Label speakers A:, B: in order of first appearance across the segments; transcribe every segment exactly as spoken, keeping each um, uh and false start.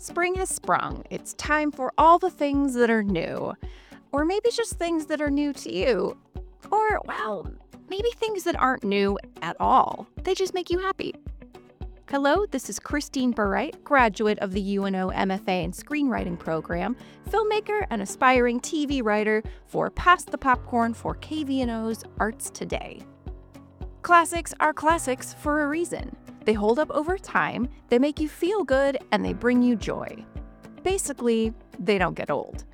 A: Spring has sprung. It's time for all the things that are new. Or maybe just things that are new to you. Or, well, maybe things that aren't new at all. They just make you happy. Hello, this is Christine Burright, graduate of the U N O M F A in Screenwriting program, filmmaker and aspiring T V writer for Pass the Popcorn for K V N O's Arts Today. Classics are classics for a reason. They hold up over time, they make you feel good, and they bring you joy. Basically, they don't get old.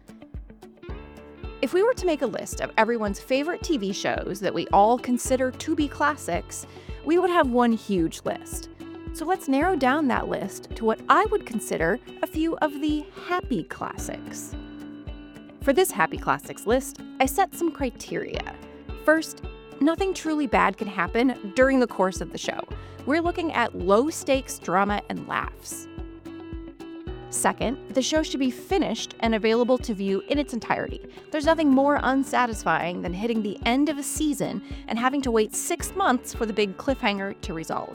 A: If we were to make a list of everyone's favorite T V shows that we all consider to be classics, we would have one huge list. So let's narrow down that list to what I would consider a few of the happy classics. For this happy classics list, I set some criteria. First, nothing truly bad can happen during the course of the show. We're looking at low-stakes drama and laughs. Second, the show should be finished and available to view in its entirety. There's nothing more unsatisfying than hitting the end of a season and having to wait six months for the big cliffhanger to resolve.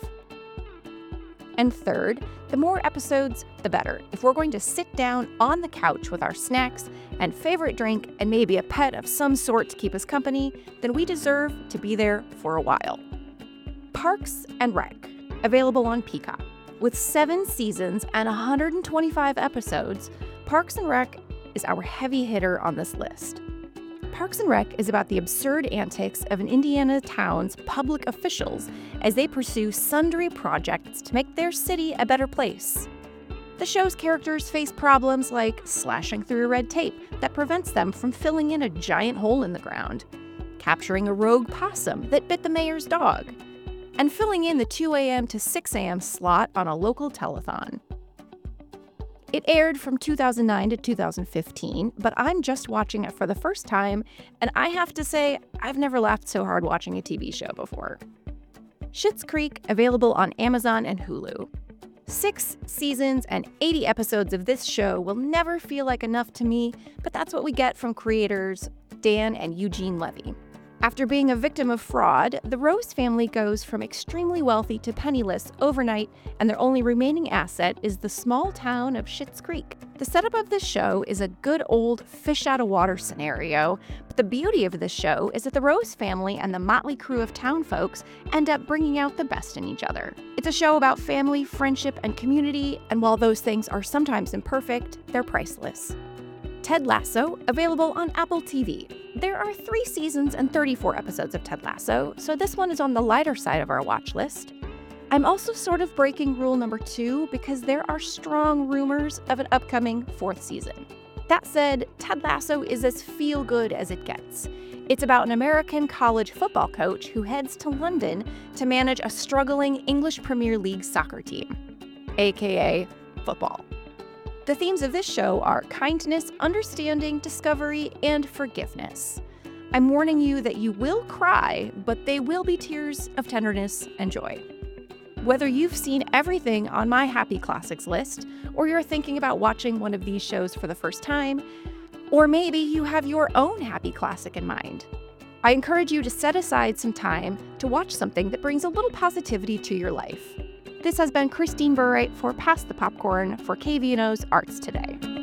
A: And third, the more episodes, the better. If we're going to sit down on the couch with our snacks and favorite drink and maybe a pet of some sort to keep us company, then we deserve to be there for a while. Parks and Rec, available on Peacock. With seven seasons and one hundred twenty-five episodes, Parks and Rec is our heavy hitter on this list. Parks and Rec is about the absurd antics of an Indiana town's public officials as they pursue sundry projects to make their city a better place. The show's characters face problems like slashing through red tape that prevents them from filling in a giant hole in the ground, capturing a rogue possum that bit the mayor's dog, and filling in the two a.m. to six a.m. slot on a local telethon. It aired from two thousand nine to two thousand fifteen, but I'm just watching it for the first time, and I have to say, I've never laughed so hard watching a T V show before. Schitt's Creek, available on Amazon and Hulu. Six seasons and eighty episodes of this show will never feel like enough to me, but that's what we get from creators Dan and Eugene Levy. After being a victim of fraud, the Rose family goes from extremely wealthy to penniless overnight, and their only remaining asset is the small town of Schitt's Creek. The setup of this show is a good old fish out of water scenario, but the beauty of this show is that the Rose family and the motley crew of town folks end up bringing out the best in each other. It's a show about family, friendship, and community, and while those things are sometimes imperfect, they're priceless. Ted Lasso, available on Apple T V. There are three seasons and thirty-four episodes of Ted Lasso, so this one is on the lighter side of our watch list. I'm also sort of breaking rule number two because there are strong rumors of an upcoming fourth season. That said, Ted Lasso is as feel-good as it gets. It's about an American college football coach who heads to London to manage a struggling English Premier League soccer team, aka football. The themes of this show are kindness, understanding, discovery, and forgiveness. I'm warning you that you will cry, but they will be tears of tenderness and joy. Whether you've seen everything on my Happy Classics list, or you're thinking about watching one of these shows for the first time, or maybe you have your own Happy Classic in mind, I encourage you to set aside some time to watch something that brings a little positivity to your life. This has been Christine Burright for Pass the Popcorn for K V N O's Arts Today.